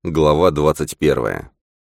Глава 21.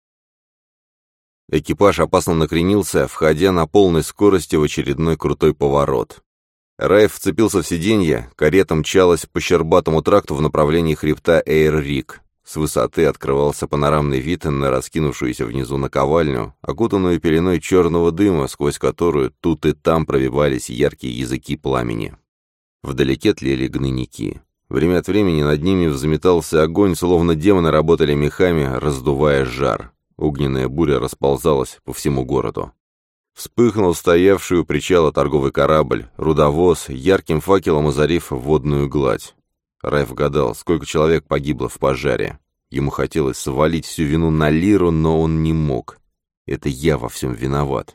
Экипаж опасно накренился, входя на полной скорости в очередной крутой поворот. Райф вцепился в сиденье, карета мчалась по щербатому тракту в направлении хребта Эйр-Рик. С высоты открывался панорамный вид на раскинувшуюся внизу наковальню, окутанную пеленой черного дыма, сквозь которую тут и там пробивались яркие языки пламени. Вдалеке тлели гнойники. Время от времени над ними взметался огонь, словно демоны работали мехами, раздувая жар. Огненная буря расползалась по всему городу. Вспыхнул стоявший у причала торговый корабль, рудовоз, ярким факелом озарив водную гладь. Райф гадал, сколько человек погибло в пожаре. Ему хотелось свалить всю вину на Лиру, но он не мог. Это я во всем виноват.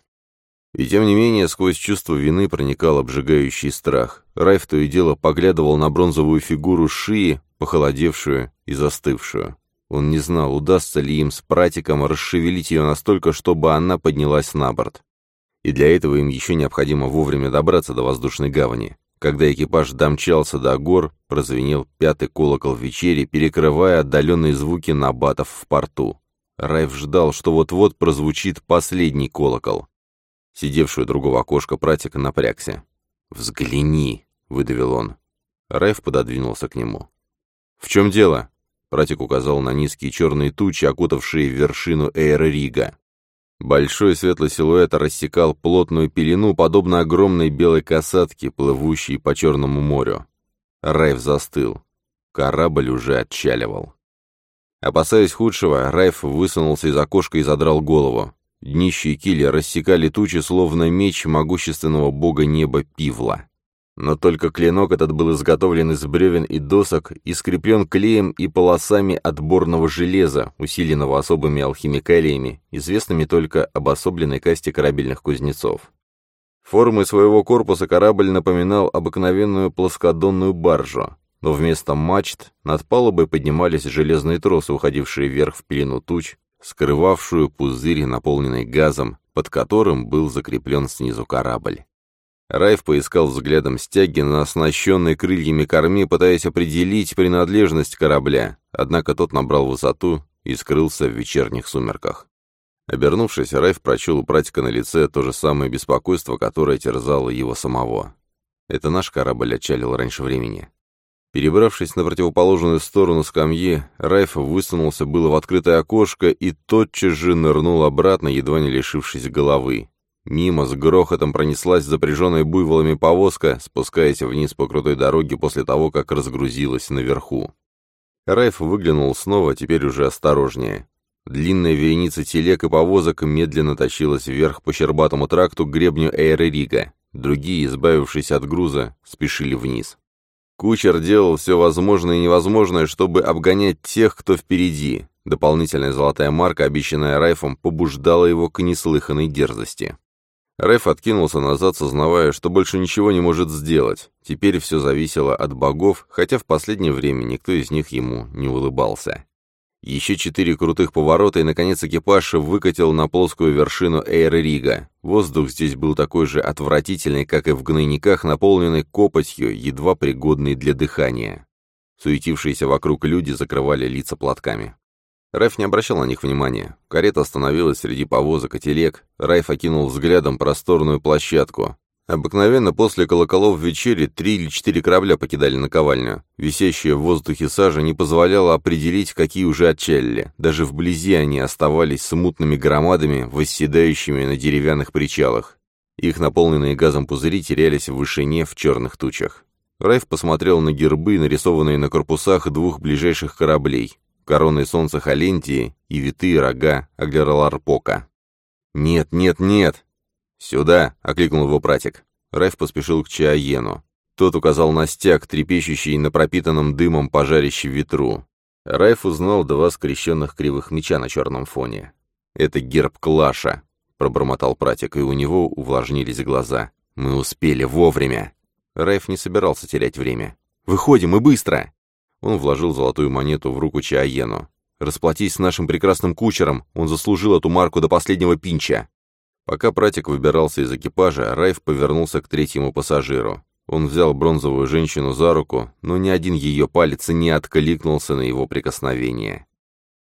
И тем не менее, сквозь чувство вины проникал обжигающий страх. Райф то и дело поглядывал на бронзовую фигуру Шии, похолодевшую и застывшую. Он не знал, удастся ли им с пратиком расшевелить ее настолько, чтобы она поднялась на борт. И для этого им еще необходимо вовремя добраться до воздушной гавани. Когда экипаж домчался до гор, прозвенел 5-й колокол вечери, перекрывая отдаленные звуки набатов в порту. Райф ждал, что вот-вот прозвучит последний колокол. Сидевший у другого окошка пратик напрягся. «Взгляни!» — выдавил он. Райф пододвинулся к нему. «В чем дело?» — пратик указал на низкие черные тучи, окутавшие вершину Эйр-Рига. Большой светлый силуэт рассекал плотную пелену, подобно огромной белой касатке, плывущей по Черному морю. Райф застыл. Корабль уже отчаливал. Опасаясь худшего, Райф высунулся из окошка и задрал голову. Днище и киль рассекали тучи, словно меч могущественного бога неба Пивла. Но только клинок этот был изготовлен из бревен и досок и скреплен клеем и полосами отборного железа, усиленного особыми алхимикалиями, известными только об особенной касте корабельных кузнецов. Формой своего корпуса корабль напоминал обыкновенную плоскодонную баржу, но вместо мачт над палубой поднимались железные тросы, уходившие вверх в пелену туч, скрывавшую пузырь, наполненный газом, под которым был закреплен снизу корабль. Райф поискал взглядом стяги на оснащенной крыльями корме, пытаясь определить принадлежность корабля, однако тот набрал высоту и скрылся в вечерних сумерках. Обернувшись, Райф прочел у пратика на лице то же самое беспокойство, которое терзало его самого. Это наш корабль отчалил раньше времени. Перебравшись на противоположную сторону скамьи, Райф высунулся было в открытое окошко и тотчас же нырнул обратно, едва не лишившись головы. Мимо с грохотом пронеслась запряженная буйволами повозка, спускаясь вниз по крутой дороге после того, как разгрузилась наверху. Райф выглянул снова, теперь уже осторожнее. Длинная вереница телег и повозок медленно тащилась вверх по щербатому тракту к гребню Эйр-Рига. Другие, избавившись от груза, спешили вниз. Кучер делал все возможное и невозможное, чтобы обгонять тех, кто впереди. Дополнительная золотая марка, обещанная Райфом, побуждала его к неслыханной дерзости. Райф откинулся назад, сознавая, что больше ничего не может сделать. Теперь все зависело от богов, хотя в последнее время никто из них ему не улыбался. Еще 4 крутых поворота, и, наконец, экипаж выкатил на плоскую вершину Эйр-Рига. Воздух здесь был такой же отвратительный, как и в гнойниках, наполненный копотью, едва пригодный для дыхания. Суетившиеся вокруг люди закрывали лица платками. Райф не обращал на них внимания. Карета остановилась среди повозок и телег. Райф окинул взглядом просторную площадку. Обыкновенно после колоколов вечери 3 или 4 корабля покидали наковальню. Висящая в воздухе сажа не позволяла определить, какие уже отчалили. Даже вблизи они оставались смутными громадами, восседающими на деревянных причалах. Их наполненные газом пузыри терялись в вышине в черных тучах. Райф посмотрел на гербы, нарисованные на корпусах 2 ближайших кораблей. Короной солнца Халентии и витые рога Аглерларпока. «Нет, нет, нет!» «Сюда!» — окликнул его пратик. Райф поспешил к Чааену. Тот указал на стяг, трепещущий на пропитанном дымом пожарище ветру. Райф узнал 2 скрещенных кривых меча на черном фоне. «Это герб Клаша», — пробормотал пратик, и у него увлажнились глаза. «Мы успели вовремя!» Райф не собирался терять время. «Выходим, и быстро!» Он вложил золотую монету в руку Чааену. «Расплатись с нашим прекрасным кучером, он заслужил эту марку до последнего пинча». Пока пратик выбирался из экипажа, Райф повернулся к 3-му пассажиру. Он взял бронзовую женщину за руку, но ни один ее палец не откликнулся на его прикосновение.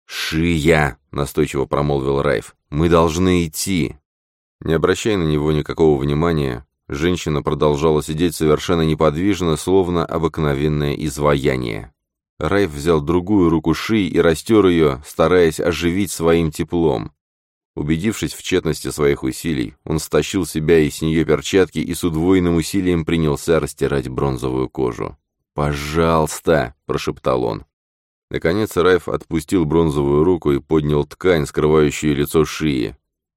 «Шия!» — настойчиво промолвил Райф. «Мы должны идти!» Не обращая на него никакого внимания, женщина продолжала сидеть совершенно неподвижно, словно обыкновенное изваяние. Райф взял другую руку Шии и растер ее, стараясь оживить своим теплом. Убедившись в тщетности своих усилий, он стащил с себя и с нее перчатки и с удвоенным усилием принялся растирать бронзовую кожу. «Пожалуйста!» — прошептал он. Наконец Райф отпустил бронзовую руку и поднял ткань, скрывающую лицо Шии.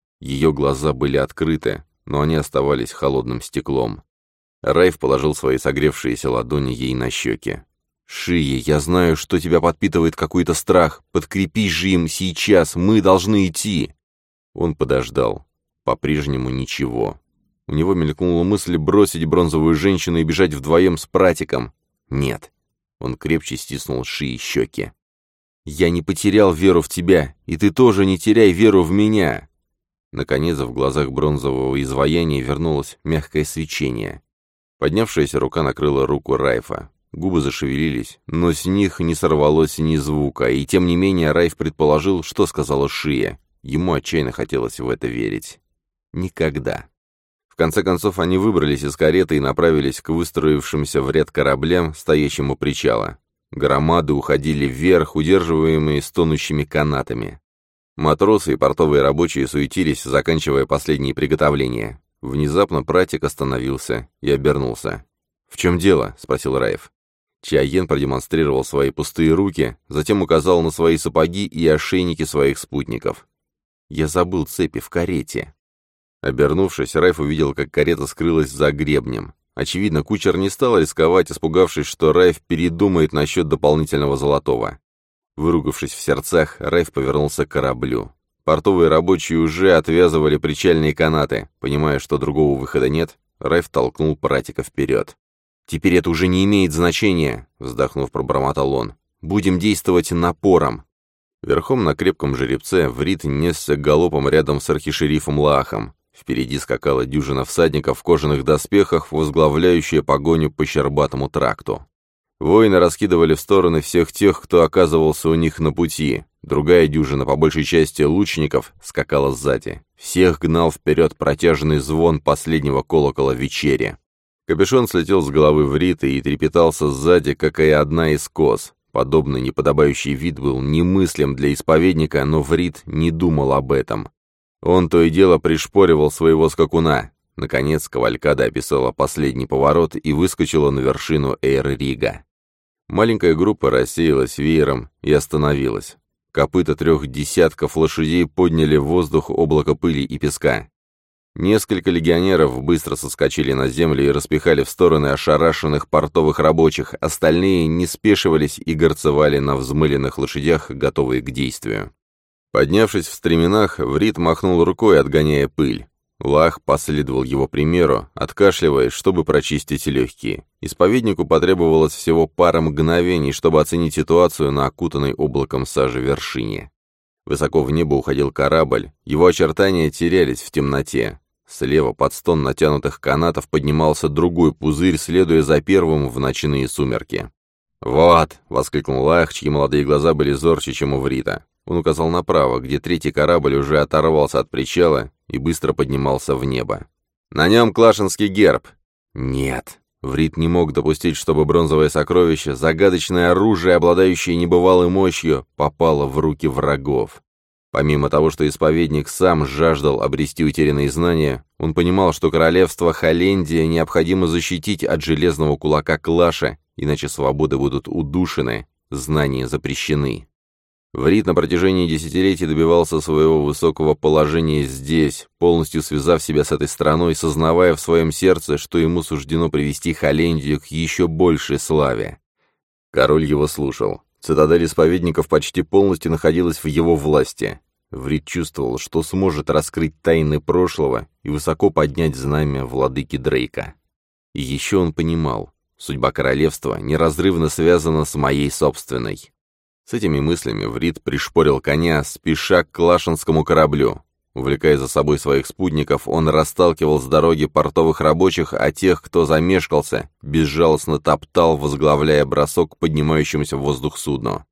Ее глаза были открыты, но они оставались холодным стеклом. Райф положил свои согревшиеся ладони ей на щеки. «Шия, я знаю, что тебя подпитывает какой-то страх. Подкрепись же им сейчас, мы должны идти!» Он подождал. По-прежнему ничего. У него мелькнула мысль бросить бронзовую женщину и бежать вдвоем с пратиком. Нет. Он крепче стиснул Шии щеки. «Я не потерял веру в тебя, и ты тоже не теряй веру в меня!» Наконец в глазах бронзового изваяния вернулось мягкое свечение. Поднявшаяся рука накрыла руку Райфа. Губы зашевелились, но с них не сорвалось ни звука, и тем не менее Райф предположил, что сказала Шия. Ему отчаянно хотелось в это верить. Никогда. В конце концов они выбрались из кареты и направились к выстроившимся в ряд кораблям, стоящим у причала. Громады уходили вверх, удерживаемые стонущими канатами. Матросы и портовые рабочие суетились, заканчивая последние приготовления. Внезапно пратик остановился и обернулся. «В чем дело?» — спросил Райф. Чайен продемонстрировал свои пустые руки, затем указал на свои сапоги и ошейники своих спутников. «Я забыл цепи в карете». Обернувшись, Райф увидел, как карета скрылась за гребнем. Очевидно, кучер не стал рисковать, испугавшись, что Райф передумает насчет дополнительного золотого. Выругавшись в сердцах, Райф повернулся к кораблю. Портовые рабочие уже отвязывали причальные канаты. Понимая, что другого выхода нет, Райф толкнул пратика вперед. «Теперь это уже не имеет значения», — вздохнув, пробормотал он. «Будем действовать напором». Верхом на крепком жеребце Врит несся галопом рядом с архишерифом Лаахом. Впереди скакала дюжина всадников в кожаных доспехах, возглавляющая погоню по щербатому тракту. Воины раскидывали в стороны всех тех, кто оказывался у них на пути. Другая дюжина, по большей части лучников, скакала сзади. Всех гнал вперед протяжный звон последнего колокола вечери. Капюшон слетел с головы Врита и трепетался сзади, как и одна из кос. Подобный неподобающий вид был немыслим для исповедника, но Врит не думал об этом. Он то и дело пришпоривал своего скакуна. Наконец кавалькада описала последний поворот и выскочила на вершину Эйр-Рига. Маленькая группа рассеялась веером и остановилась. Копыта 3 десятков лошадей подняли в воздух облако пыли и песка. Несколько легионеров быстро соскочили на землю и распихали в стороны ошарашенных портовых рабочих, остальные не спешивались и горцевали на взмыленных лошадях, готовые к действию. Поднявшись в стременах, Врит махнул рукой, отгоняя пыль. Лаах последовал его примеру, откашливаясь, чтобы прочистить легкие. Исповеднику потребовалось всего пара мгновений, чтобы оценить ситуацию на окутанной облаком сажи вершине. Высоко в небо уходил корабль, его очертания терялись в темноте. Слева под стон натянутых канатов поднимался другой пузырь, следуя за первым в ночные сумерки. «Вот!» — воскликнул Лаах, чьи молодые глаза были зорче, чем у Врита. Он указал направо, где третий корабль уже оторвался от причала и быстро поднимался в небо. «На нем клашинский герб!» «Нет!» Врит не мог допустить, чтобы бронзовое сокровище, загадочное оружие, обладающее небывалой мощью, попало в руки врагов. Помимо того, что исповедник сам жаждал обрести утерянные знания, он понимал, что королевство Холлендия необходимо защитить от железного кулака Клаша, иначе свободы будут удушены, знания запрещены. Врит на протяжении десятилетий добивался своего высокого положения здесь, полностью связав себя с этой страной, сознавая в своем сердце, что ему суждено привести Холлендию к еще большей славе. Король его слушал. Цитадель исповедников почти полностью находилась в его власти. Врит чувствовал, что сможет раскрыть тайны прошлого и высоко поднять знамя владыки Дрейка. И еще он понимал, судьба королевства неразрывно связана с моей собственной. С этими мыслями Врит пришпорил коня, спеша к клашинскому кораблю. Увлекая за собой своих спутников, он расталкивал с дороги портовых рабочих, а тех, кто замешкался, безжалостно топтал, возглавляя бросок к поднимающемуся в воздух судну.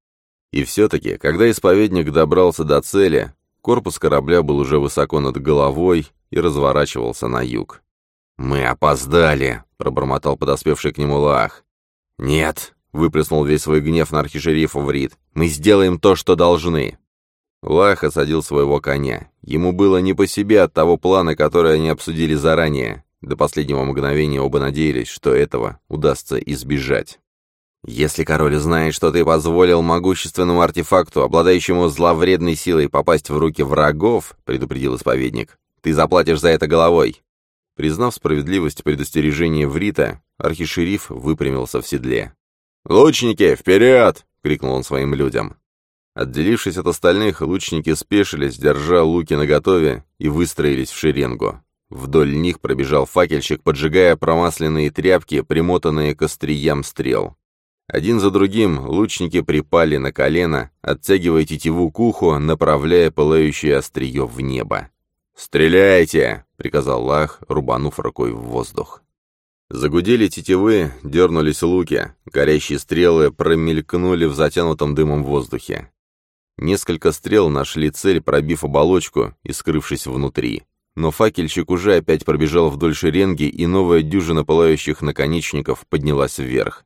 И все-таки, когда исповедник добрался до цели, корпус корабля был уже высоко над головой и разворачивался на юг. «Мы опоздали», — пробормотал подоспевший к нему Лаах. «Нет», — выплеснул весь свой гнев на архишерифа Врит, — «мы сделаем то, что должны». Лаах осадил своего коня. Ему было не по себе от того плана, который они обсудили заранее. До последнего мгновения оба надеялись, что этого удастся избежать. «Если король знает, что ты позволил могущественному артефакту, обладающему зловредной силой, попасть в руки врагов», — предупредил исповедник, — «ты заплатишь за это головой». Признав справедливость предостережения Врита, архишериф выпрямился в седле. «Лучники, вперед!» — крикнул он своим людям. Отделившись от остальных, лучники спешились, держа луки наготове, и выстроились в шеренгу. Вдоль них пробежал факельщик, поджигая промасленные тряпки, примотанные к остриям стрел. Один за другим лучники припали на колено, оттягивая тетиву к уху, направляя пылающее острие в небо. «Стреляйте!» — приказал Лаах, рубанув рукой в воздух. Загудели тетивы, дернулись луки, горящие стрелы промелькнули в затянутом дымом воздухе. Несколько стрел нашли цель, пробив оболочку и скрывшись внутри. Но факельщик уже опять пробежал вдоль шеренги, и новая дюжина пылающих наконечников поднялась вверх.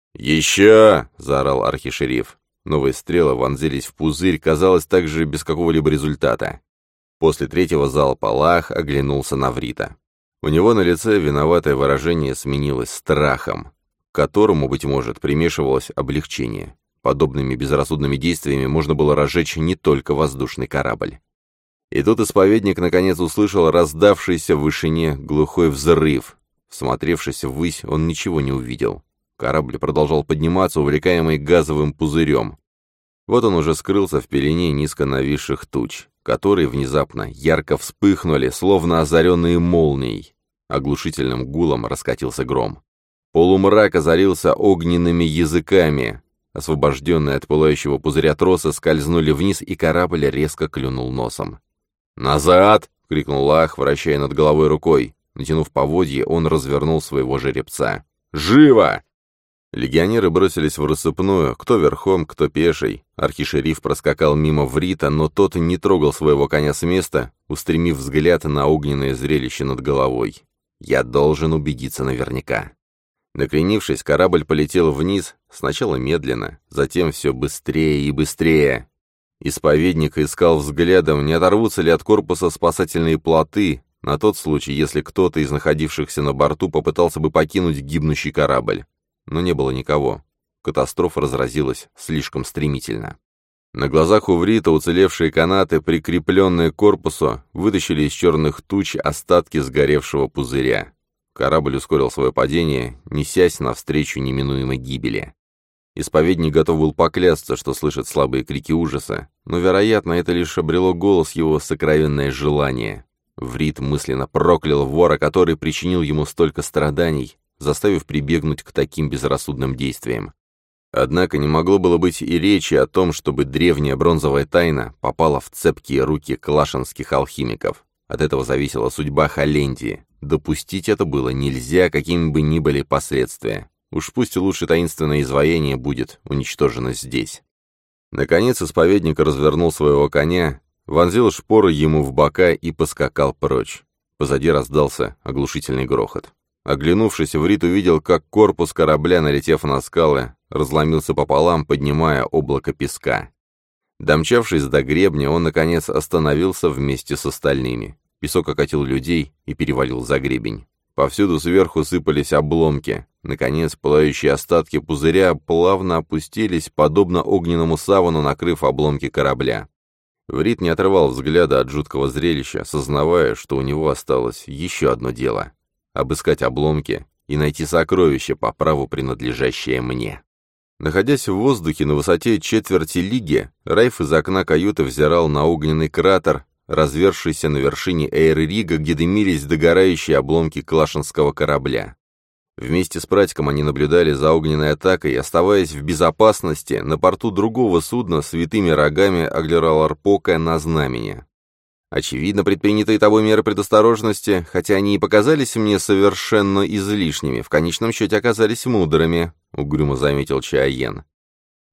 «Еще!» — заорал архишериф. Новые стрелы вонзились в пузырь, казалось, также без какого-либо результата. После третьего залпа Лаах оглянулся на Врита. У него на лице виноватое выражение сменилось страхом, к которому, быть может, примешивалось облегчение. Подобными безрассудными действиями можно было разжечь не только воздушный корабль. И тут исповедник наконец услышал раздавшийся в вышине глухой взрыв. Всмотревшись ввысь, он ничего не увидел. Корабль продолжал подниматься, увлекаемый газовым пузырем. Вот он уже скрылся в пелене низко нависших туч, которые внезапно ярко вспыхнули, словно озаренные молнией. Оглушительным гулом раскатился гром. Полумрак озарился огненными языками. Освобожденные от пылающего пузыря тросы скользнули вниз, и корабль резко клюнул носом. «Назад!» — крикнул Лаах, вращая над головой рукой. Натянув поводье, он развернул своего жеребца. «Живо!» Легионеры бросились в рассыпную, кто верхом, кто пешей. Архишериф проскакал мимо Врита, но тот не трогал своего коня с места, устремив взгляд на огненное зрелище над головой. «Я должен убедиться наверняка». Накренившись, корабль полетел вниз, сначала медленно, затем все быстрее и быстрее. Исповедник искал взглядом, не оторвутся ли от корпуса спасательные плоты, на тот случай, если кто-то из находившихся на борту попытался бы покинуть гибнущий корабль. Но не было никого. Катастрофа разразилась слишком стремительно. На глазах у Врита уцелевшие канаты, прикрепленные к корпусу, вытащили из черных туч остатки сгоревшего пузыря. Корабль ускорил свое падение, несясь навстречу неминуемой гибели. Исповедник готов был поклясться, что слышит слабые крики ужаса, но, вероятно, это лишь обрело голос его сокровенное желание. Врит мысленно проклял вора, который причинил ему столько страданий, заставив прибегнуть к таким безрассудным действиям. Однако не могло было быть и речи о том, чтобы древняя бронзовая тайна попала в цепкие руки клашенских алхимиков. От этого зависела судьба Холлендии. Допустить это было нельзя, какими бы ни были последствия. Уж пусть лучше таинственное изваяние будет уничтожено здесь. Наконец исповедник развернул своего коня, вонзил шпоры ему в бока и поскакал прочь. Позади раздался оглушительный грохот. Оглянувшись, Врит увидел, как корпус корабля, налетев на скалы, разломился пополам, поднимая облако песка. Домчавшись до гребня, он, наконец, остановился вместе с остальными. Песок окатил людей и перевалил за гребень. Повсюду сверху сыпались обломки. Наконец, пылающие остатки пузыря плавно опустились, подобно огненному савану, накрыв обломки корабля. Врит не отрывал взгляда от жуткого зрелища, сознавая, что у него осталось еще одно дело — обыскать обломки и найти сокровище, по праву принадлежащее мне. Находясь в воздухе на высоте четверти лиги, Райф из окна каюты взирал на огненный кратер, развершийся на вершине Эйр-Рига, где дымились догорающие обломки клашенского корабля. Вместе с пратиком они наблюдали за огненной атакой, оставаясь в безопасности на борту другого судна с витыми рогами Аглераларпока на знамени. Очевидно, предпринятые тобой меры предосторожности, хотя они и показались мне совершенно излишними, в конечном счете оказались мудрыми, — угрюмо заметил Чаоен.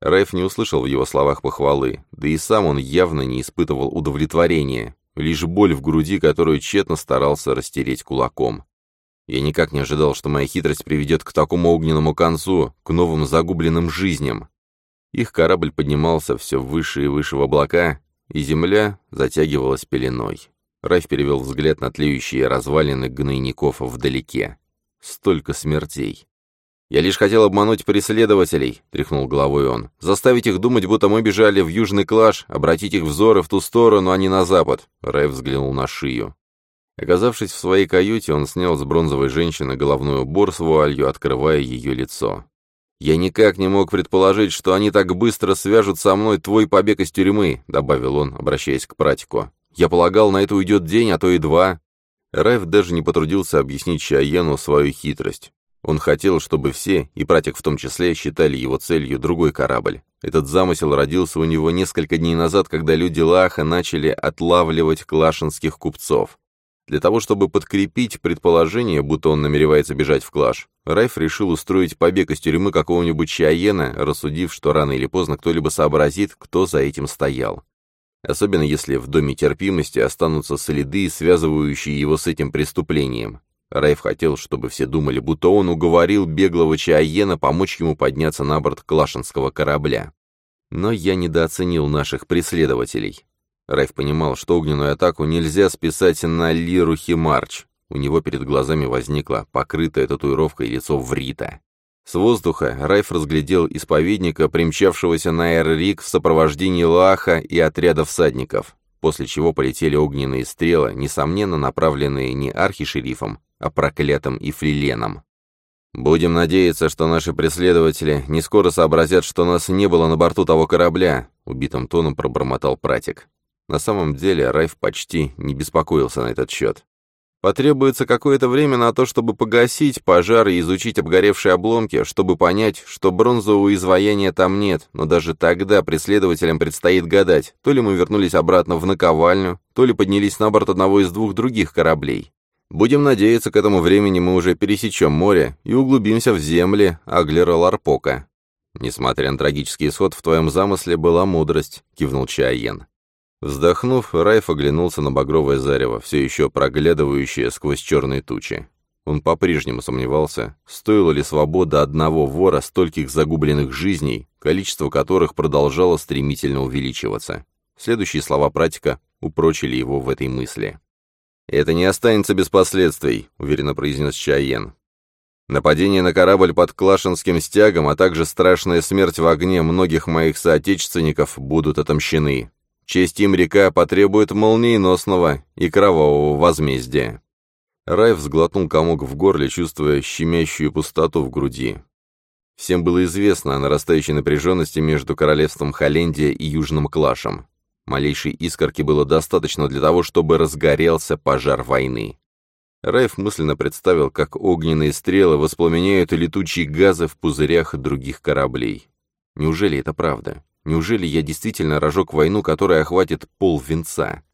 Райф не услышал в его словах похвалы, да и сам он явно не испытывал удовлетворения, лишь боль в груди, которую тщетно старался растереть кулаком. Я никак не ожидал, что моя хитрость приведет к такому огненному концу, к новым загубленным жизням. Их корабль поднимался все выше и выше в облака, и земля затягивалась пеленой. Райф перевел взгляд на тлеющие развалины гнойников вдалеке. Столько смертей. «Я лишь хотел обмануть преследователей», — тряхнул головой он. «Заставить их думать, будто мы бежали в Южный Клаш, обратить их взоры в ту сторону, а не на запад». Райф взглянул на шию. Оказавшись в своей каюте, он снял с бронзовой женщины головной убор с вуалью, открывая ее лицо. «Я никак не мог предположить, что они так быстро свяжут со мной твой побег из тюрьмы», — добавил он, обращаясь к пратику. «Я полагал, на это уйдет день, а то и два». Райф даже не потрудился объяснить Чайену свою хитрость. Он хотел, чтобы все, и пратик в том числе, считали его целью другой корабль. Этот замысел родился у него несколько дней назад, когда люди Лааха начали отлавливать клашинских купцов. Для того, чтобы подкрепить предположение, будто он намеревается бежать в Клаш, Райф решил устроить побег из тюрьмы какого-нибудь Чайена, рассудив, что рано или поздно кто-либо сообразит, кто за этим стоял. Особенно если в Доме терпимости останутся следы, связывающие его с этим преступлением. Райф хотел, чтобы все думали, будто он уговорил беглого Чайена помочь ему подняться на борт клашинского корабля. Но я недооценил наших преследователей. Райф понимал, что огненную атаку нельзя списать на Лиру Химарч. У него перед глазами возникло покрытое татуировкой лицо Врита. С воздуха Райф разглядел исповедника, примчавшегося на Эр-Рик в сопровождении Лааха и отряда всадников, после чего полетели огненные стрелы, несомненно направленные не архишерифом, а проклятым Ифлиленом. «Будем надеяться, что наши преследователи не скоро сообразят, что нас не было на борту того корабля», — убитым тоном пробормотал пратик. На самом деле Райф почти не беспокоился на этот счет. Потребуется какое-то время на то, чтобы погасить пожар и изучить обгоревшие обломки, чтобы понять, что бронзового изваяния там нет, но даже тогда преследователям предстоит гадать, то ли мы вернулись обратно в наковальню, то ли поднялись на борт одного из двух других кораблей. Будем надеяться, к этому времени мы уже пересечем море и углубимся в земли Аглера-Ларпока. Несмотря на трагический исход, в твоем замысле была мудрость, кивнул Чайен. Вздохнув, Райф оглянулся на багровое зарево, все еще проглядывающее сквозь черные тучи. Он по-прежнему сомневался, стоила ли свобода одного вора стольких загубленных жизней, количество которых продолжало стремительно увеличиваться. Следующие слова пратика упрочили его в этой мысли. «Это не останется без последствий», — уверенно произнес Чайен. «Нападение на корабль под Клашинским стягом, а также страшная смерть в огне многих моих соотечественников будут отомщены. Честь им река потребует молниеносного и кровавого возмездия». Райф сглотнул комок в горле, чувствуя щемящую пустоту в груди. Всем было известно о нарастающей напряженности между королевством Холлендия и Южным Клашем. Малейшей искорки было достаточно для того, чтобы разгорелся пожар войны. Райф мысленно представил, как огненные стрелы воспламеняют летучие газы в пузырях других кораблей. Неужели это правда? Неужели я действительно разжег войну, которая охватит полвинца?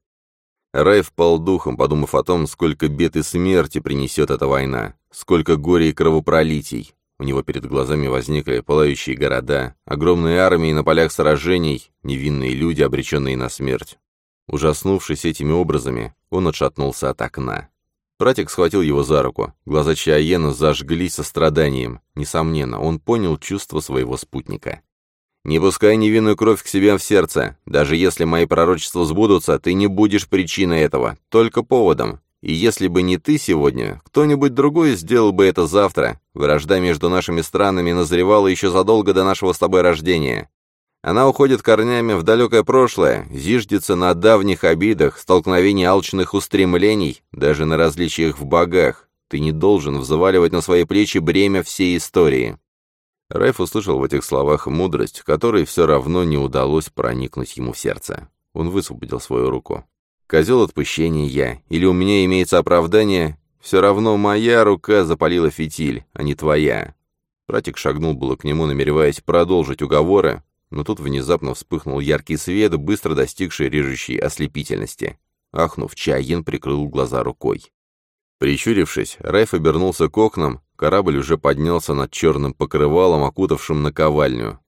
Райф пал духом, подумав о том, сколько бед и смерти принесет эта война, сколько горя и кровопролитий. У него перед глазами возникли пылающие города, огромные армии на полях сражений, невинные люди, обреченные на смерть. Ужаснувшись этими образами, он отшатнулся от окна. Пратик схватил его за руку. Глаза Чайена зажглись состраданием. Несомненно, он понял чувство своего спутника. «Не пускай невинную кровь к себе в сердце. Даже если мои пророчества сбудутся, ты не будешь причиной этого, только поводом. И если бы не ты сегодня, кто-нибудь другой сделал бы это завтра. Вражда между нашими странами назревала еще задолго до нашего с тобой рождения. Она уходит корнями в далекое прошлое, зиждется на давних обидах, столкновении алчных устремлений, даже на различиях в богах. Ты не должен взваливать на свои плечи бремя всей истории». Райф услышал в этих словах мудрость, которой все равно не удалось проникнуть ему в сердце. Он высвободил свою руку. «Козел отпущения я, или у меня имеется оправдание, все равно моя рука запалила фитиль, а не твоя». Пратик шагнул было к нему, намереваясь продолжить уговоры, но тут внезапно вспыхнул яркий свет, быстро достигший режущей ослепительности. Ахнув, Чайен прикрыл глаза рукой. Прищурившись, Райф обернулся к окнам, корабль уже поднялся над черным покрывалом, окутавшим наковальню.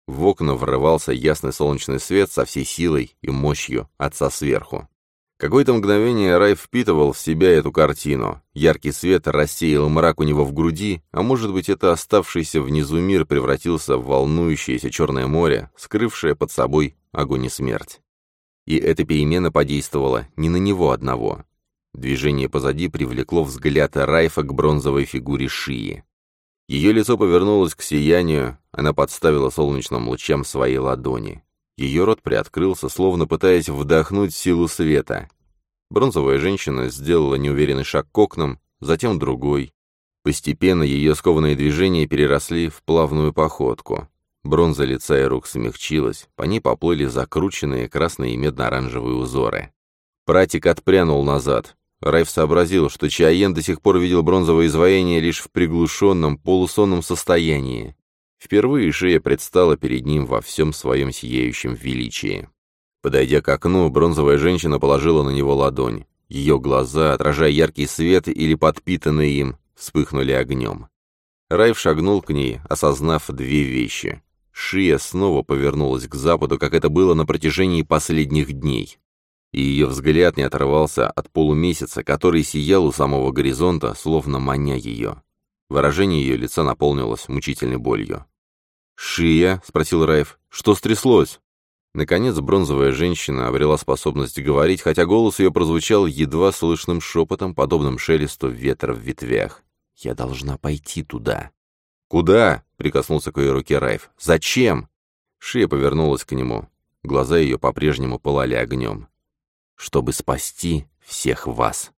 В окна врывался ясный солнечный свет со всей силой и мощью отца сверху. Какое-то мгновение Райф впитывал в себя эту картину. Яркий свет рассеял мрак у него в груди, а может быть, это оставшийся внизу мир превратился в волнующееся черное море, скрывшее под собой огонь и смерть. И эта перемена подействовала не на него одного. Движение позади привлекло взгляд Райфа к бронзовой фигуре Шии. Ее лицо повернулось к сиянию, она подставила солнечным лучам свои ладони. Ее рот приоткрылся, словно пытаясь вдохнуть силу света. Бронзовая женщина сделала неуверенный шаг к окнам, затем другой. Постепенно ее скованные движения переросли в плавную походку. Бронза лица и рук смягчилась, по ней поплыли закрученные красные и медно-оранжевые узоры. Пратик отпрянул назад. Райф сообразил, что Чиаен до сих пор видел бронзовое изваяние лишь в приглушенном, полусонном состоянии. Впервые Шия предстала перед ним во всем своем сияющем величии. Подойдя к окну, бронзовая женщина положила на него ладонь. Ее глаза, отражая яркий свет или подпитанные им, вспыхнули огнем. Райф шагнул к ней, осознав две вещи. Шия снова повернулась к западу, как это было на протяжении последних дней. И ее взгляд не оторвался от полумесяца, который сиял у самого горизонта, словно маня ее. Выражение ее лица наполнилось мучительной болью. «Шия?» — спросил Райф. «Что стряслось?» Наконец бронзовая женщина обрела способность говорить, хотя голос ее прозвучал едва слышным шепотом, подобным шелесту ветра в ветвях. «Я должна пойти туда». «Куда?» — прикоснулся к ее руке Райф. «Зачем?» Шия повернулась к нему. Глаза ее по-прежнему пылали огнем. «Чтобы спасти всех вас».